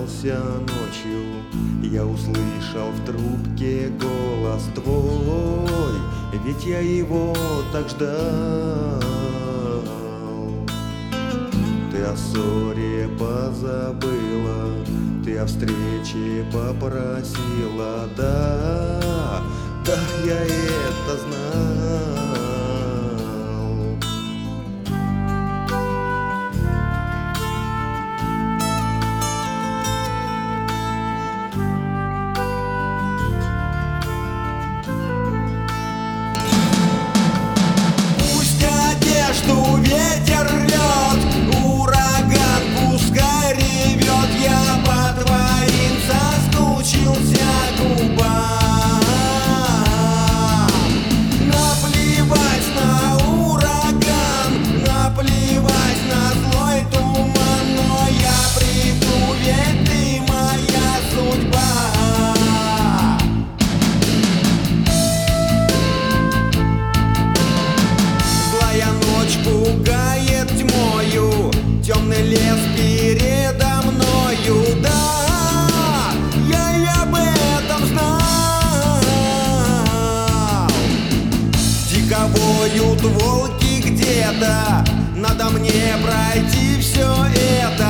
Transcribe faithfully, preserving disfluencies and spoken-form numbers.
проснулся ночью, я услышал в трубке голос твой, ведь я его так ждал. Ты о ссоре позабыла, ты о встрече попросила, да, да, я это знал. Что ветер рвет, ураган пускай ревет, я по твоим соскучился губам. Наплевать на ураган, наплевать на злой туман, но я приду, ведь ты моя судьба. Пугает тьмою, темный лес передо мною, да, я и об этом знал. Дико воют волки где-то, надо мне пройти все это.